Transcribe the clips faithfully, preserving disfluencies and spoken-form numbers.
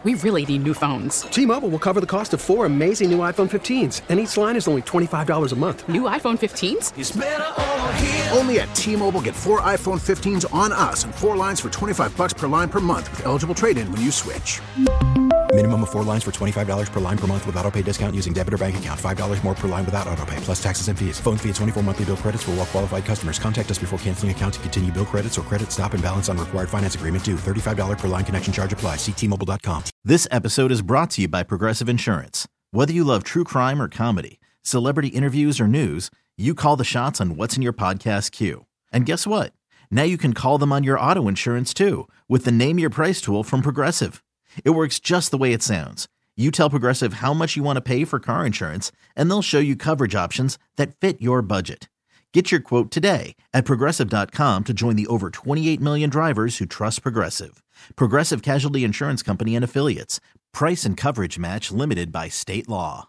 We really need new phones. T-Mobile will cover the cost of four amazing new iPhone fifteens, and each line is only twenty-five dollars a month. New iPhone fifteens? It's better over here. Only at T-Mobile, get four iPhone fifteens on us and four lines for twenty-five dollars per line per month with eligible trade-in when you switch. Minimum of four lines for twenty-five dollars per line per month with autopay discount using debit or bank account. five dollars more per line without autopay, plus taxes and fees. Phone fee at twenty-four monthly bill credits for well-qualified customers. Contact us before canceling account to continue bill credits or credit stop and balance on required finance agreement due. thirty-five dollars per line connection charge applies. See T Mobile dot com. This episode is brought to you by Progressive Insurance. Whether you love true crime or comedy, celebrity interviews or news, you call the shots on what's in your podcast queue. And guess what? Now you can call them on your auto insurance too with the Name Your Price tool from Progressive. It works just the way it sounds. You tell Progressive how much you want to pay for car insurance, and they'll show you coverage options that fit your budget. Get your quote today at Progressive dot com to join the over twenty-eight million drivers who trust Progressive. Progressive Casualty Insurance Company and Affiliates. Price and coverage match limited by state law.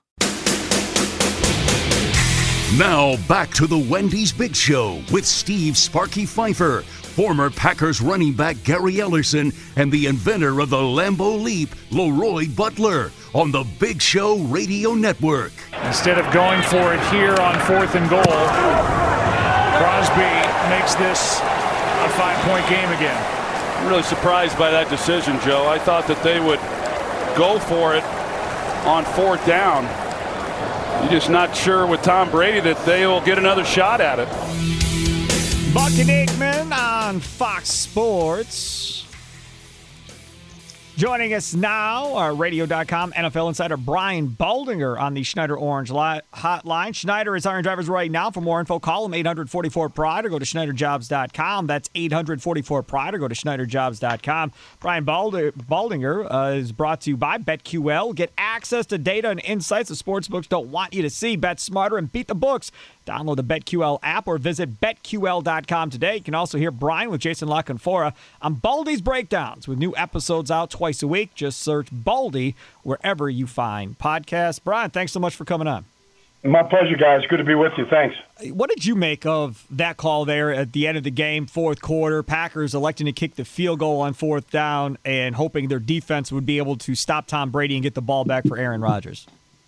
Now back to the Wendy's Big Show with Steve Sparky Pfeiffer, former Packers running back Gary Ellerson, and the inventor of the Lambeau Leap, Leroy Butler, on the Big Show Radio Network. Instead of going for it here on fourth and goal, Crosby makes this a five-point game again. I'm really surprised by that decision, Joe. I thought that they would go for it on fourth down. You're just not sure with Tom Brady that they will get another shot at it. Buck and Aikman on Fox Sports. Joining us now, our radio dot com N F L insider Brian Baldinger on the Schneider Orange li- hotline. Schneider is hiring drivers right now. For more info, call them eight hundred forty-four pride or go to Schneider Jobs dot com. That's eight hundred forty-four pride or go to Schneider Jobs dot com. Brian Baldinger, Baldinger uh, is brought to you by BetQL. Get access to data and insights the sportsbooks don't want you to see. Bet smarter and beat the books. Download the BetQL app or visit Bet Q L dot com today. You can also hear Brian with Jason La Canfora on Baldy's Breakdowns with new episodes out twice a week. Just search Baldy wherever you find podcasts. Brian, thanks so much for coming on. My pleasure, guys. Good to be with you. Thanks. What did you make of that call there at the end of the game, fourth quarter? Packers electing to kick the field goal on fourth down and hoping their defense would be able to stop Tom Brady and get the ball back for Aaron Rodgers.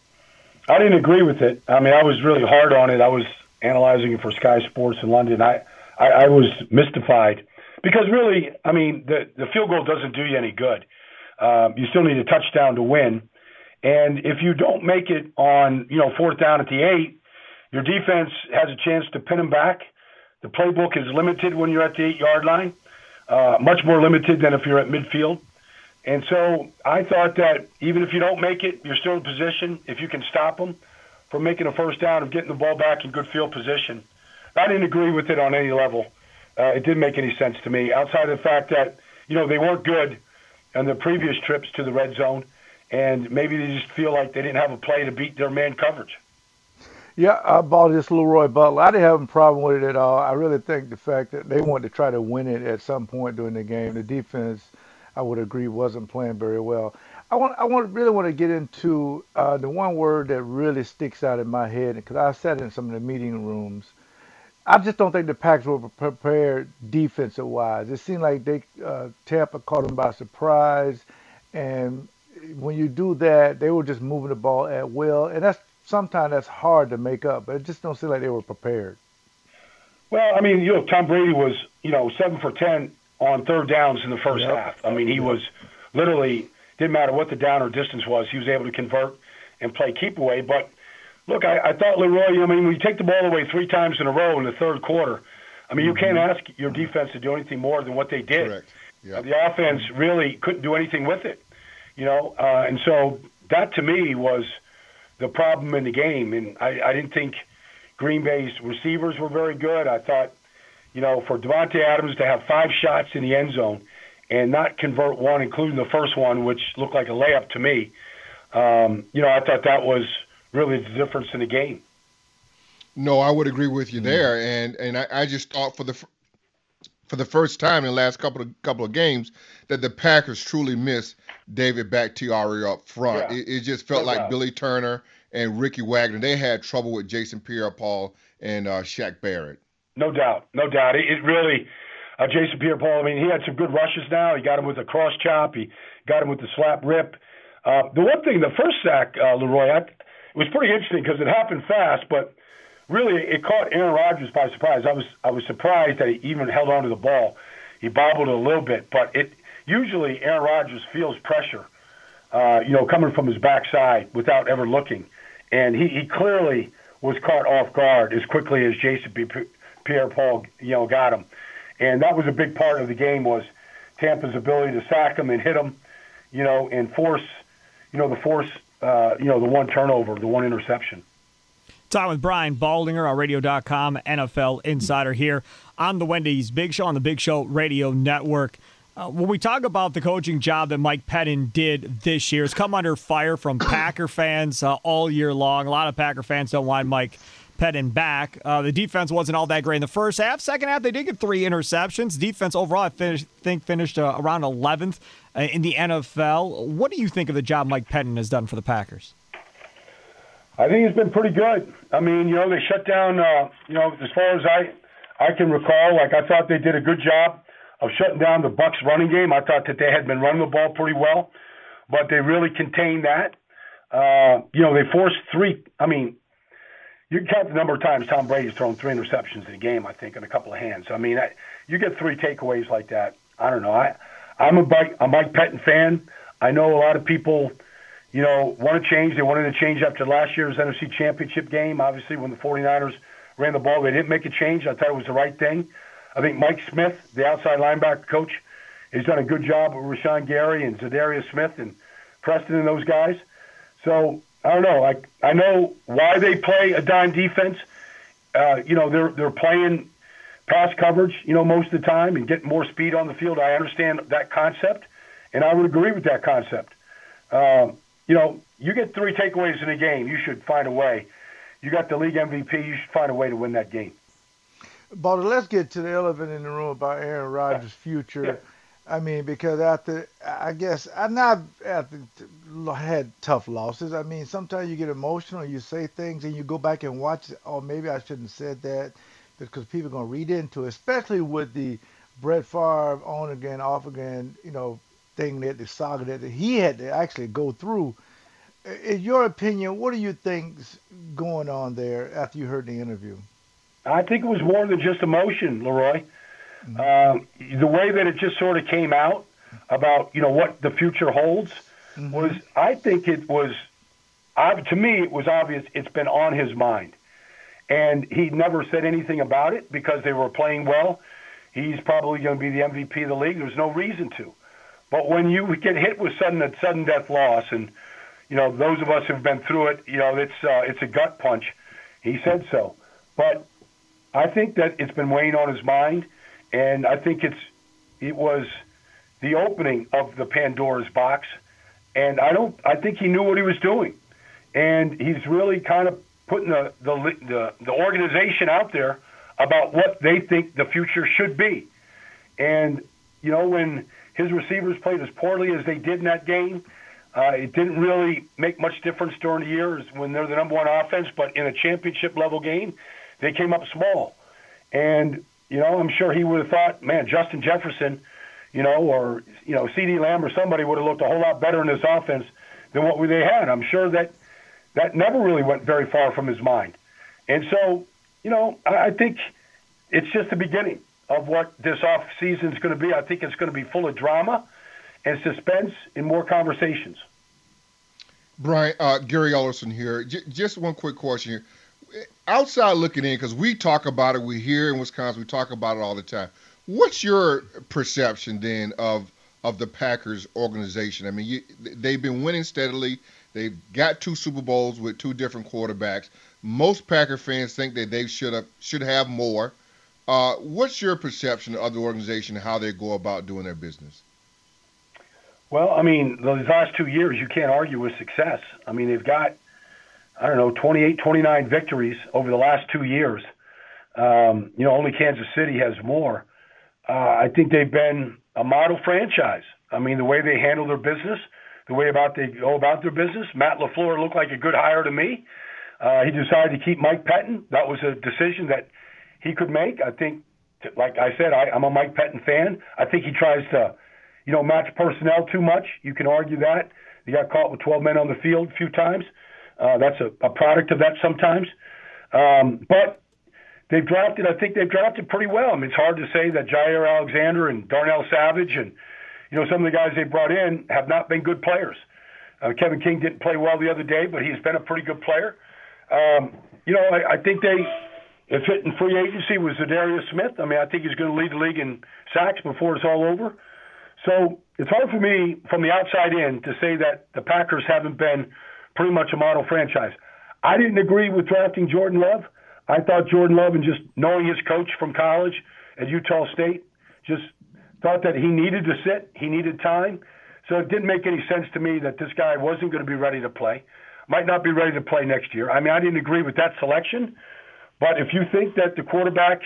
I didn't agree with it. I mean, I was really hard on it. I was analyzing it for Sky Sports in London. I, I, I was mystified because really, I mean, the, the field goal doesn't do you any good. Um, you still need a touchdown to win. And if you don't make it on, you know, fourth down at the eight, your defense has a chance to pin them back. The playbook is limited when you're at the eight-yard line, uh, much more limited than if you're at midfield. And so I thought that even if you don't make it, you're still in position. If you can stop them from making a first down and getting the ball back in good field position. I didn't agree with it on any level. Uh, it didn't make any sense to me, outside of the fact that, you know, they weren't good on the previous trips to the red zone, and maybe they just feel like they didn't have a play to beat their man coverage. Yeah, I bought this Leroy Butler. I didn't have a problem with it at all. I really think the fact that they wanted to try to win it at some point during the game, the defense, I would agree, wasn't playing very well. I want, I want, really want to get into uh, the one word that really sticks out in my head, because I sat in some of the meeting rooms. I just don't think the Packers were prepared defensive-wise. It seemed like they uh, Tampa caught them by surprise, and when you do that, they were just moving the ball at will, and that's sometimes that's hard to make up. But it just don't seem like they were prepared. Well, I mean, you know, Tom Brady was, you know, seven for ten on third downs in the first Yep. half. I mean, he Yep. was literally, didn't matter what the down or distance was, he was able to convert and play keep away. But look, I, I thought Leroy, I mean, when you take the ball away three times in a row in the third quarter, I mean, mm-hmm. you can't ask your defense to do anything more than what they did. Correct. Yep. Uh, the offense really couldn't do anything with it, you know, uh, and so that to me was the problem in the game. And I, I didn't think Green Bay's receivers were very good. I thought, you know, for Devontae Adams to have five shots in the end zone and not convert one, including the first one, which looked like a layup to me, um, you know, I thought that was really the difference in the game. No, I would agree with you there, and and I, I just thought for the for the first time in the last couple of couple of games that the Packers truly missed David Bakhtiari up front. Yeah. It, it just felt No like doubt. Billy Turner and Ricky Wagner, they had trouble with Jason Pierre-Paul and uh, Shaq Barrett. No doubt, no doubt. It, it really, uh, Jason Pierre-Paul. I mean, he had some good rushes now. He got him with a cross chop. He got him with the slap rip. Uh, the one thing, the first sack, uh, Leroy, I, it was pretty interesting because it happened fast, but really it caught Aaron Rodgers by surprise. I was I was surprised that he even held on to the ball. He bobbled it a little bit, but it usually Aaron Rodgers feels pressure, uh, you know, coming from his backside without ever looking. And he, he clearly was caught off guard as quickly as Jason Pierre-Paul, you know, got him. And that was a big part of the game was Tampa's ability to sack him and hit him, you know, and force, you know, the force, uh, you know, the one turnover, the one interception. Talking with Brian Baldinger on radio dot com, N F L Insider here on the Wendy's Big Show on the Big Show Radio Network. Uh, when we talk about the coaching job that Mike Pettine did this year, it's come under fire from Packer fans uh, all year long. A lot of Packer fans don't want Mike Pettine back. Uh, the defense wasn't all that great in the first half. Second half, they did get three interceptions. Defense overall, I finished, think, finished uh, around eleventh uh, in the N F L. What do you think of the job Mike Pettine has done for the Packers? I think it's been pretty good. I mean, you know, they shut down, uh, you know, as far as I, I can recall, like I thought they did a good job of shutting down the Bucs running game. I thought that they had been running the ball pretty well, but they really contained that. Uh, you know, they forced three. I mean, you can count the number of times Tom Brady's thrown three interceptions in a game, I think, in a couple of hands. I mean, I, you get three takeaways like that. I don't know. I, I'm a Mike, a Mike Pettine fan. I know a lot of people, you know, want to change. They wanted to change after last year's N F C Championship game. Obviously, when the 49ers ran the ball, they didn't make a change. I thought it was the right thing. I think Mike Smith, the outside linebacker coach, has done a good job with Rashawn Gary and Zadarius Smith and Preston and those guys. So, I don't know. I, I know why they play a dime defense. Uh, you know, they're they're playing pass coverage, you know, most of the time and getting more speed on the field. I understand that concept, and I would agree with that concept. Uh, you know, you get three takeaways in a game, you should find a way. You got the league M V P, you should find a way to win that game. But let's get to the elephant in the room about Aaron Rodgers' future. Yeah. I mean, because after, I guess, I not after had tough losses. I mean, sometimes you get emotional, you say things, and you go back and watch it. Oh, maybe I shouldn't have said that because people are going to read into it, especially with the Brett Favre on again, off again, you know, thing that the saga that he had to actually go through. In your opinion, what do you think's going on there after you heard the interview? I think it was more than just emotion, Leroy. Mm-hmm. Um, the way that it just sort of came out about, you know, what the future holds mm-hmm. was, I think it was, uh, to me, it was obvious it's been on his mind. And he never said anything about it because they were playing well. He's probably going to be the M V P of the league. There's no reason to. But when you get hit with sudden a sudden death loss, and you know those of us who've been through it, you know it's uh, it's a gut punch. He said so, but I think that it's been weighing on his mind, and I think it's it was the opening of the Pandora's box, and I don't I think he knew what he was doing, and he's really kind of putting the the the, the organization out there about what they think the future should be, and you know when his receivers played as poorly as they did in that game. Uh, it didn't really make much difference during the year when they're the number one offense, but in a championship-level game, they came up small. And, you know, I'm sure he would have thought, man, Justin Jefferson, you know, or, you know, CeeDee Lamb or somebody would have looked a whole lot better in this offense than what they had. I'm sure that that never really went very far from his mind. And so, you know, I, I think it's just the beginning of what this off season is going to be. I think it's going to be full of drama and suspense and more conversations. Brian, uh, Gary Ellerson here. J- just one quick question here. Outside looking in, because we talk about it, we hear in Wisconsin, we talk about it all the time. What's your perception then of of the Packers organization? I mean, you, they've been winning steadily. They've got two Super Bowls with two different quarterbacks. Most Packer fans think that they should have should have more. Uh, what's your perception of the organization and how they go about doing their business? Well, I mean, those last two years, you can't argue with success. I mean, they've got, I don't know, twenty-eight, twenty-nine victories over the last two years. Um, you know, only Kansas City has more. Uh, I think they've been a model franchise. I mean, the way they handle their business, the way about they go about their business. Matt LaFleur looked like a good hire to me. Uh, he decided to keep Mike Pettine. That was a decision that he could make. I think, like I said, I, I'm a Mike Pettin fan. I think he tries to, you know, match personnel too much. You can argue that. He got caught with twelve men on the field a few times. Uh, that's a, a product of that sometimes. Um, but they've drafted, I think they've drafted pretty well. I mean, it's hard to say that Jair Alexander and Darnell Savage and, you know, some of the guys they brought in have not been good players. Uh, Kevin King didn't play well the other day, but he's been a pretty good player. Um, you know, I, I think they, if hitting free agency was Zadarius Smith, I mean, I think he's going to lead the league in sacks before it's all over. So it's hard for me from the outside in to say that the Packers haven't been pretty much a model franchise. I didn't agree with drafting Jordan Love. I thought Jordan Love, and just knowing his coach from college at Utah State, just thought that he needed to sit, he needed time. So it didn't make any sense to me that this guy wasn't going to be ready to play, might not be ready to play next year. I mean, I didn't agree with that selection, but if you think that the quarterback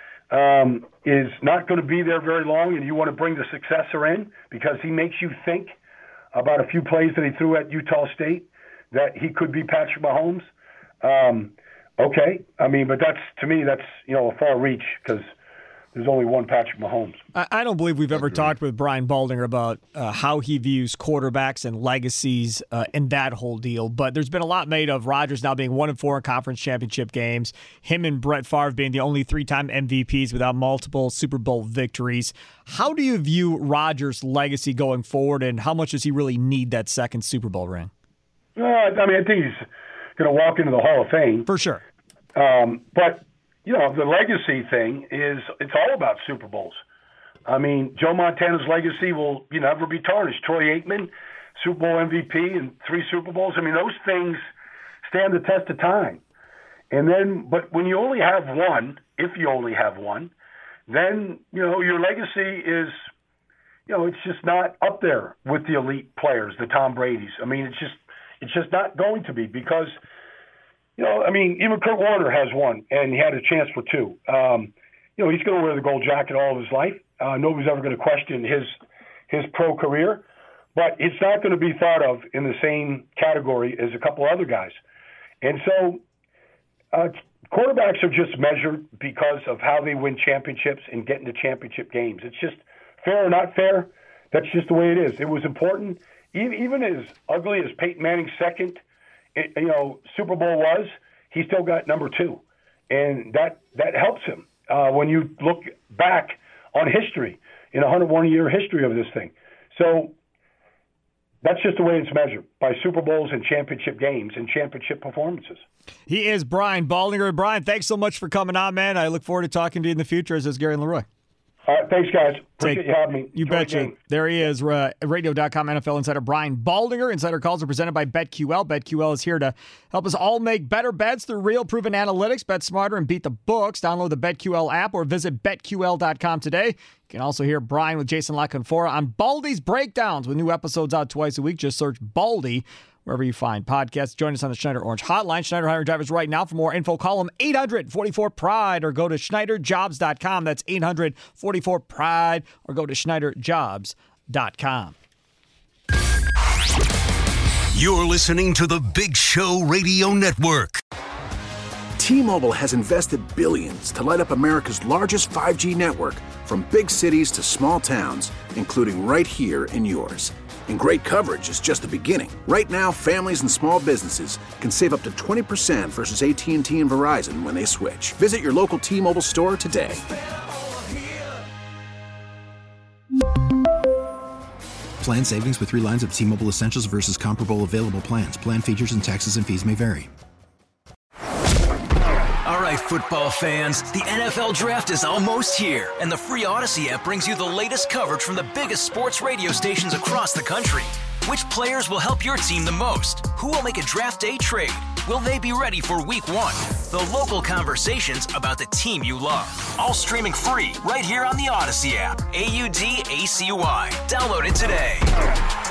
um, is not going to be there very long and you want to bring the successor in because he makes you think about a few plays that he threw at Utah State, that he could be Patrick Mahomes, um, okay. I mean, but that's, to me, that's, you know, a far reach because there's only one Patrick Mahomes. I don't believe we've ever talked with Brian Baldinger about uh, how he views quarterbacks and legacies uh, and that whole deal. But there's been a lot made of Rodgers now being one and four in conference championship games, him and Brett Favre being the only three-time M V Ps without multiple Super Bowl victories. How do you view Rodgers' legacy going forward, and how much does he really need that second Super Bowl ring? Uh, I mean, I think he's going to walk into the Hall of Fame. For sure. Um, but you know, the legacy thing is, it's all about Super Bowls. I mean, Joe Montana's legacy will you know, never be tarnished. Troy Aikman, Super Bowl M V P and three Super Bowls. I mean, those things stand the test of time. And then, but when you only have one, if you only have one, then, you know, your legacy is, you know, it's just not up there with the elite players, the Tom Brady's. I mean, it's just, it's just not going to be because, you know, I mean, even Kurt Warner has one, and he had a chance for two. Um, you know, he's going to wear the gold jacket all of his life. Uh, nobody's ever going to question his his pro career, but it's not going to be thought of in the same category as a couple other guys. And so uh, quarterbacks are just measured because of how they win championships and get into championship games. It's just fair or not fair. That's just the way it is. It was important. Even as ugly as Peyton Manning's second It, you know, Super Bowl was, he still got number two. And that, that helps him uh, when you look back on history, in a one hundred one year history of this thing. So that's just the way it's measured, by Super Bowls and championship games and championship performances. He is Brian Baldinger. Brian, thanks so much for coming on, man. I look forward to talking to you in the future, as is Gary Leroy. All right, thanks, guys. Appreciate Take, you having me. You Enjoy betcha. the There he is, uh, radio dot com N F L insider Brian Baldinger. Insider calls are presented by BetQL. BetQL is here to help us all make better bets through real proven analytics. Bet smarter and beat the books. Download the BetQL app or visit Bet Q L dot com today. You can also hear Brian with Jason La Canfora on Baldy's Breakdowns with new episodes out twice a week. Just search Baldy wherever you find podcasts. Join us on the Schneider Orange Hotline. Schneider hiring drivers right now. For more info, call them eight hundred forty-four pride or go to Schneider Jobs dot com. That's eight hundred forty-four pride or go to Schneider Jobs dot com. You're listening to the Big Show Radio Network. T-Mobile has invested billions to light up America's largest five G network, from big cities to small towns, including right here in yours. And great coverage is just the beginning. Right now, families and small businesses can save up to twenty percent versus A T and T and Verizon when they switch. Visit your local T-Mobile store today. Plan savings with three lines of T-Mobile Essentials versus comparable available plans. Plan features and taxes and fees may vary. All right, football fans, the N F L Draft is almost here, and the free Odyssey app brings you the latest coverage from the biggest sports radio stations across the country. Which players will help your team the most? Who will make a draft day trade? Will they be ready for week one? The local conversations about the team you love. All streaming free right here on the Odyssey app. A U D A C Y. Download it today.